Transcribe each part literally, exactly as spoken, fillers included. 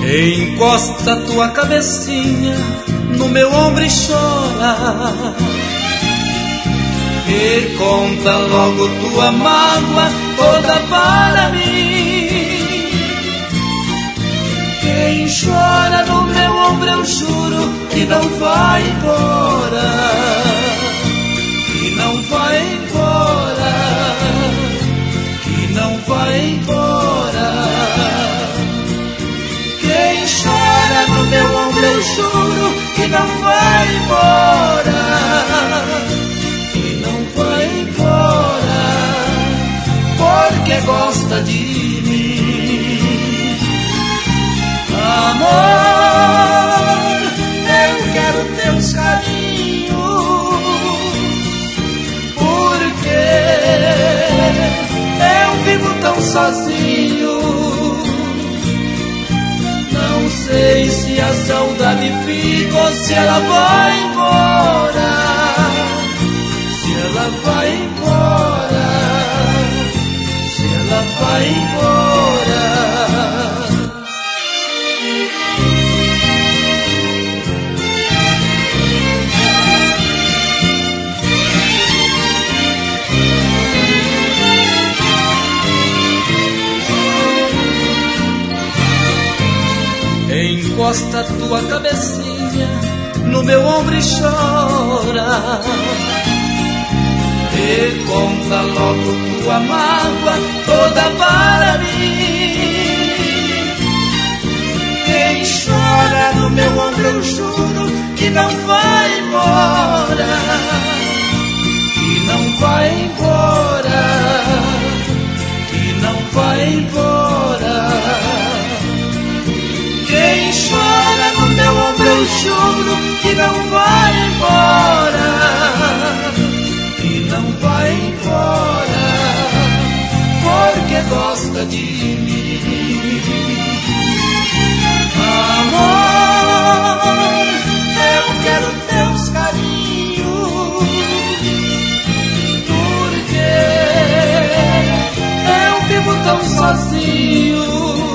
Encosta tua cabecinha no meu ombro e chora, e conta logo tua mágoa toda para mim. Quem chora no meu ombro eu juro que não vai embora, que não vai embora, que não vai embora. Quem chora no meu ombro eu juro que não vai embora, que não vai embora, porque gosta de mim. Amor, eu quero teus carinhos, porque eu vivo tão sozinho. Não sei se a saudade fica ou se ela vai embora, se ela vai embora, se ela vai embora. Encosta tua cabecinha no meu ombro e chora, e conta logo tua mágoa toda para mim. Quem chora no meu ombro eu juro que não vai embora, que não vai embora, que não vai embora. Quem chora no meu ombro eu juro que não vai embora, que não vai embora, porque gosta de mim. Amor, eu quero teus carinhos, porque eu vivo tão sozinho.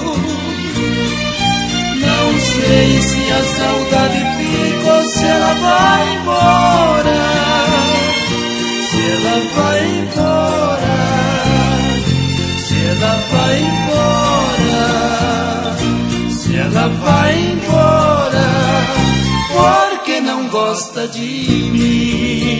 Não sei se a saudade fica ou se ela vai embora, se ela vai embora, se ela vai embora, se ela vai embora, porque não gosta de mim.